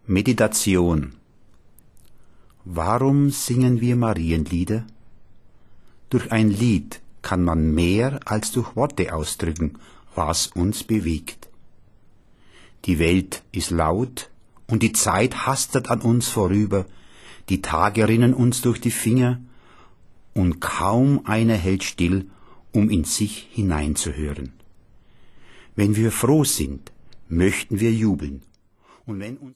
Meditation. Warum singen wir Marienlieder? Durch ein Lied kann man mehr als durch Worte ausdrücken, was uns bewegt. Die Welt ist laut und die Zeit hastet an uns vorüber, die Tage rinnen uns durch die Finger und kaum einer hält still, um in sich hineinzuhören. Wenn wir froh sind, möchten wir jubeln, und wenn uns